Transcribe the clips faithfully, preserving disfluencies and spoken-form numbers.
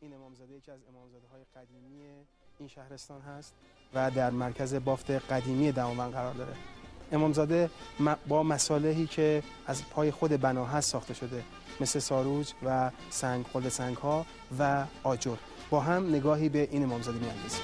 این امامزاده یکی از امامزاده‌های قدیمی این شهرستان هست و در مرکز بافت قدیمی دماوند قرار داره. امامزاده با مصالحی که از پای خود بنا هست ساخته شده، مثل ساروج و سنگ خلد سنگ ها و آجر. با هم نگاهی به این امامزاده می‌اندازیم.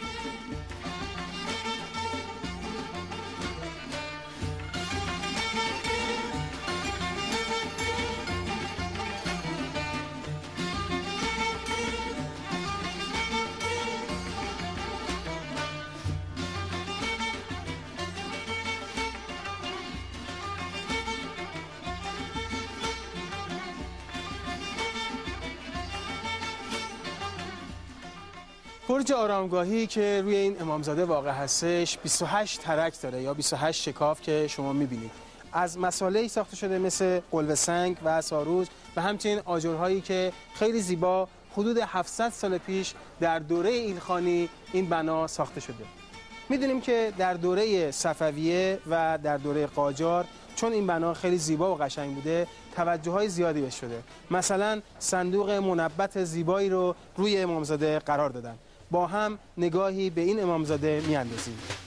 برج آرامگاهی که روی این امامزاده واقع هستش بیست و هشت ترک داره یا بیست و هشت شکاف که شما میبینید. از مصالحی ساخته شده مثل قلوه سنگ و ساروج و همچنین آجرهایی که خیلی زیبا حدود هفتصد سال پیش در دوره ایلخانی این بنا ساخته شده. میدونیم که در دوره صفویه و در دوره قاجار چون این بنا خیلی زیبا و قشنگ بوده توجه‌های زیادی بهش شده. مثلا صندوق منبت زیبایی رو روی امامزاده قرار دادن. با هم نگاهی به این امامزاده میاندازیم.